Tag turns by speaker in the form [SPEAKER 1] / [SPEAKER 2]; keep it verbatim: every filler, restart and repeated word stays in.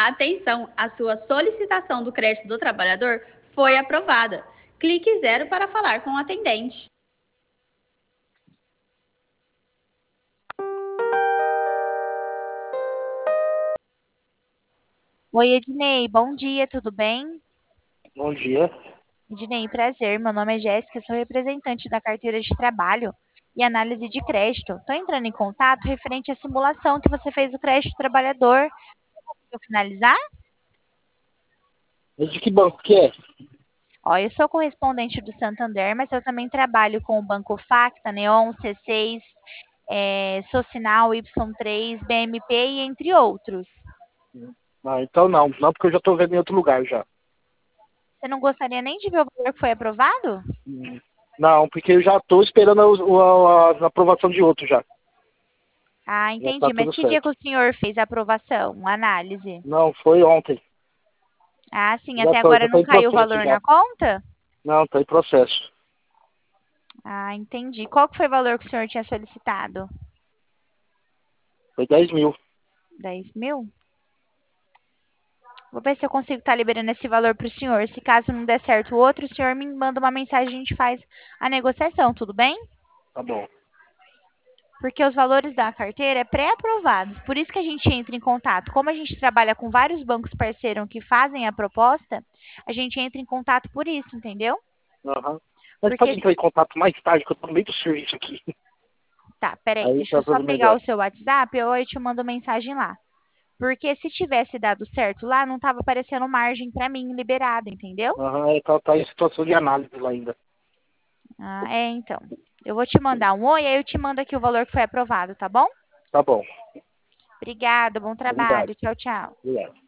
[SPEAKER 1] Atenção, a sua solicitação do crédito do trabalhador foi aprovada. Clique zero para falar com o atendente.
[SPEAKER 2] Oi, Ednei, bom dia, tudo bem?
[SPEAKER 3] Bom dia.
[SPEAKER 2] Ednei, prazer, meu nome é Jéssica, sou representante da carteira de trabalho e análise de crédito. Estou entrando em contato referente à simulação que você fez do crédito trabalhador. Conseguiu finalizar?
[SPEAKER 3] Mas de que banco que é?
[SPEAKER 2] Ó, eu sou correspondente do Santander, mas eu também trabalho com o Banco Facta, Neon, C seis, é, Socinal, Y três, B M P e entre outros.
[SPEAKER 3] Ah, então não. Não, porque eu já estou vendo em outro lugar já.
[SPEAKER 2] Você não gostaria nem de ver o valor que foi aprovado?
[SPEAKER 3] Hum. Não, porque eu já estou esperando a, a- a aprovação de outro já.
[SPEAKER 2] Ah,
[SPEAKER 3] Já está
[SPEAKER 2] entendi. Mas
[SPEAKER 3] tudo
[SPEAKER 2] que dia que
[SPEAKER 3] certo.
[SPEAKER 2] o senhor fez a aprovação, a análise?
[SPEAKER 3] Não, foi ontem.
[SPEAKER 2] Ah, sim,
[SPEAKER 3] Já
[SPEAKER 2] até
[SPEAKER 3] tô,
[SPEAKER 2] agora
[SPEAKER 3] já está
[SPEAKER 2] não
[SPEAKER 3] em
[SPEAKER 2] caiu o
[SPEAKER 3] processo
[SPEAKER 2] valor
[SPEAKER 3] já.
[SPEAKER 2] na conta?
[SPEAKER 3] Não, está em processo.
[SPEAKER 2] Ah, entendi. Qual que foi o valor que o senhor tinha solicitado?
[SPEAKER 3] Foi dez mil.
[SPEAKER 2] Dez mil? Vou ver se eu consigo estar liberando esse valor para o senhor. Se caso não der certo o outro, o senhor me manda uma mensagem e a gente faz a negociação, tudo bem?
[SPEAKER 3] Tá bom.
[SPEAKER 2] Porque os valores da carteira é pré-aprovados. Por isso que a gente entra em contato. Como a gente trabalha com vários bancos parceiros que fazem a proposta, a gente entra em contato por isso, entendeu?
[SPEAKER 3] Aham. Mas pode
[SPEAKER 2] Porque
[SPEAKER 3] entrar em contato mais tarde, que eu estou no meio do serviço aqui.
[SPEAKER 2] Tá, peraí,
[SPEAKER 3] Aí
[SPEAKER 2] deixa
[SPEAKER 3] tá
[SPEAKER 2] eu só
[SPEAKER 3] tudo
[SPEAKER 2] pegar
[SPEAKER 3] melhor.
[SPEAKER 2] o seu WhatsApp ou eu te mando mensagem lá. Porque se tivesse dado certo lá, não tava aparecendo margem pra mim liberada, entendeu?
[SPEAKER 3] Aham, é, tá, tá em situação de análise lá ainda.
[SPEAKER 2] Ah, é, então. Eu vou te mandar um oi, aí eu te mando aqui o valor que foi aprovado, tá bom?
[SPEAKER 3] Tá bom.
[SPEAKER 2] Obrigada, bom
[SPEAKER 3] Obrigado.
[SPEAKER 2] trabalho. Tchau, tchau.
[SPEAKER 3] Obrigado.